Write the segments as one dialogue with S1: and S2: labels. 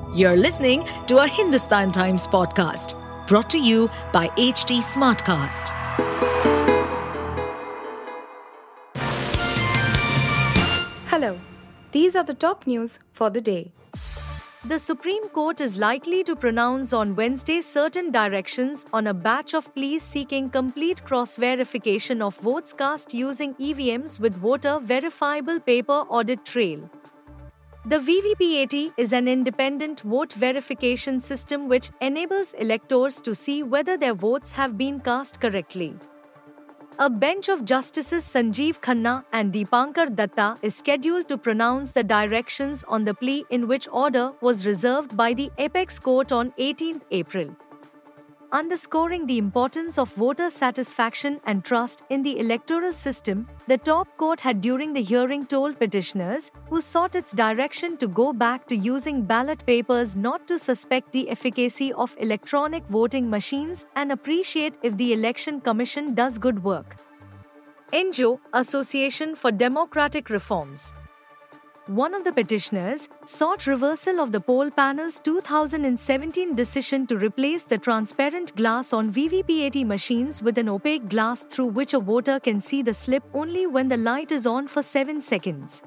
S1: You're listening to a Hindustan Times podcast brought to you by HT Smartcast.
S2: Hello, these are the top news for the day.
S3: The Supreme Court is likely to pronounce on Wednesday certain directions on a batch of pleas seeking complete cross-verification of votes cast using EVMs with voter verifiable paper audit trail. The VVPAT is an independent vote verification system which enables electors to see whether their votes have been cast correctly. A bench of Justices Sanjeev Khanna and Deepankar Datta is scheduled to pronounce the directions on the plea in which order was reserved by the Apex Court on 18 April. Underscoring the importance of voter satisfaction and trust in the electoral system, the top court had during the hearing told petitioners, who sought its direction to go back to using ballot papers, not to suspect the efficacy of electronic voting machines and appreciate if the Election Commission does good work. NGO, Association for Democratic Reforms. One of the petitioners sought reversal of the poll panel's 2017 decision to replace the transparent glass on VVPAT machines with an opaque glass through which a voter can see the slip only when the light is on for 7 seconds.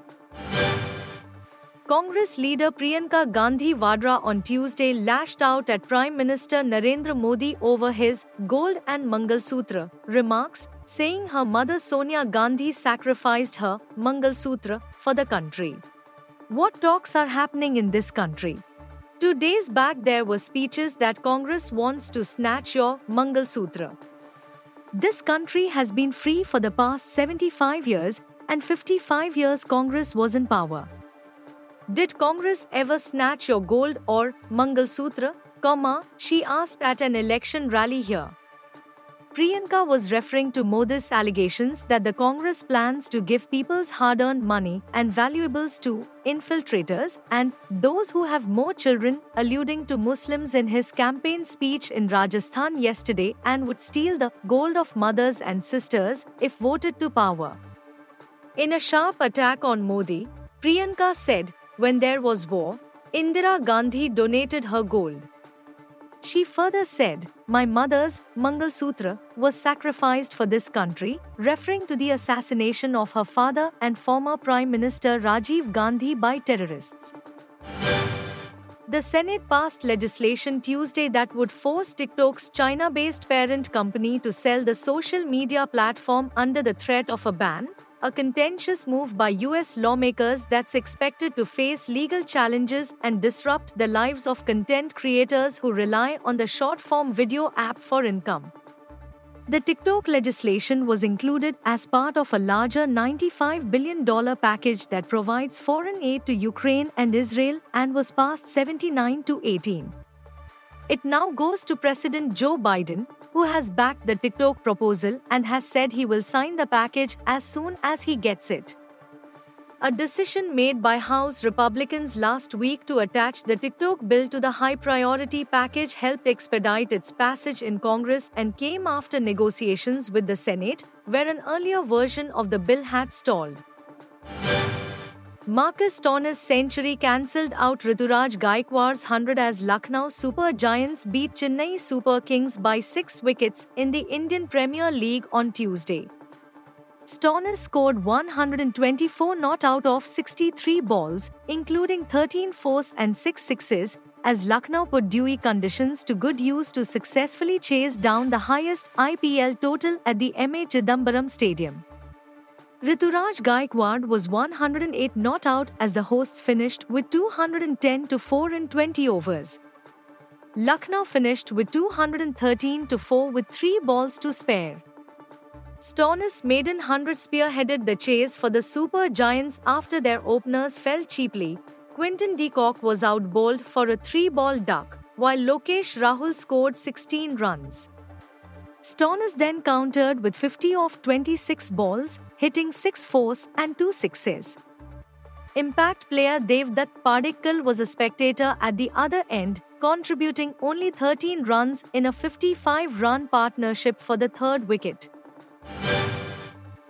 S3: Congress leader Priyanka Gandhi Vadra on Tuesday lashed out at Prime Minister Narendra Modi over his gold and Mangalsutra remarks, saying her mother Sonia Gandhi sacrificed her Mangalsutra for the country. What talks are happening in this country? 2 days back there were speeches that Congress wants to snatch your Mangalsutra. This country has been free for the past 75 years and 55 years Congress was in power. Did Congress ever snatch your gold or Mangalsutra? She asked at an election rally here. Priyanka was referring to Modi's allegations that the Congress plans to give people's hard-earned money and valuables to infiltrators and those who have more children, alluding to Muslims in his campaign speech in Rajasthan yesterday, and would steal the gold of mothers and sisters if voted to power. In a sharp attack on Modi, Priyanka said, when there was war, Indira Gandhi donated her gold. She further said, my mother's Mangalsutra was sacrificed for this country, referring to the assassination of her father and former Prime Minister Rajiv Gandhi by terrorists. The Senate passed legislation Tuesday that would force TikTok's China-based parent company to sell the social media platform under the threat of a ban, a contentious move by US lawmakers that's expected to face legal challenges and disrupt the lives of content creators who rely on the short-form video app for income. The TikTok legislation was included as part of a larger $95 billion package that provides foreign aid to Ukraine and Israel and was passed 79-18. It now goes to President Joe Biden, who has backed the TikTok proposal and has said he will sign the package as soon as he gets it. A decision made by House Republicans last week to attach the TikTok bill to the high-priority package helped expedite its passage in Congress and came after negotiations with the Senate, where an earlier version of the bill had stalled. Marcus Stoinis' century cancelled out Rituraj Gaikwad's 100 as Lucknow Super Giants beat Chennai Super Kings by 6 wickets in the Indian Premier League on Tuesday. Stoinis scored 124 not out of 63 balls, including 13 fours and 6 sixes, as Lucknow put dewy conditions to good use to successfully chase down the highest IPL total at the M.A. Chidambaram Stadium. Rituraj Gaikwad was 108 not out as the hosts finished with 210-4 in 20 overs. Lucknow finished with 213-4 with 3 balls to spare. Stoinis' maiden 100 spearheaded the chase for the Super Giants after their openers fell cheaply. Quinton de Kock was outbowled for a 3-ball duck, while Lokesh Rahul scored 16 runs. Stoinis then countered with 50 off 26 balls, hitting 6 fours and 2 sixes. Impact player Devdutt Padikkal was a spectator at the other end, contributing only 13 runs in a 55-run partnership for the third wicket.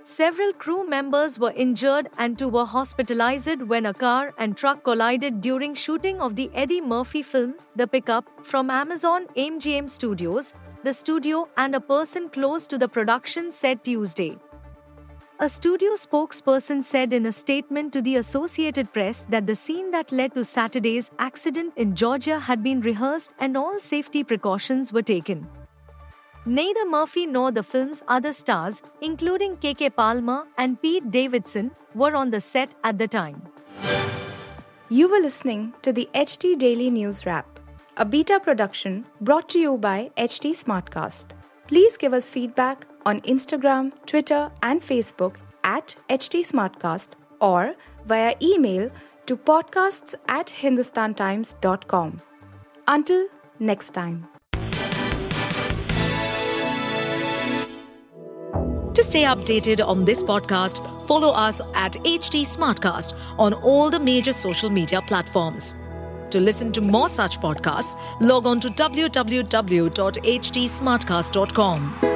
S3: Several crew members were injured and 2 were hospitalized when a car and truck collided during shooting of the Eddie Murphy film, The Pickup, from Amazon MGM Studios, the studio and a person close to the production said Tuesday. A studio spokesperson said in a statement to the Associated Press that the scene that led to Saturday's accident in Georgia had been rehearsed and all safety precautions were taken. Neither Murphy nor the film's other stars, including Keke Palmer and Pete Davidson, were on the set at the time.
S2: You were listening to the HT Daily News Wrap, a beta production brought to you by HT Smartcast. Please give us feedback on Instagram, Twitter, and Facebook at HT Smartcast or via email to podcasts@hindustantimes.com. Until next time.
S1: To stay updated on this podcast, follow us at HT Smartcast on all the major social media platforms. To listen to more such podcasts, log on to www.htsmartcast.com.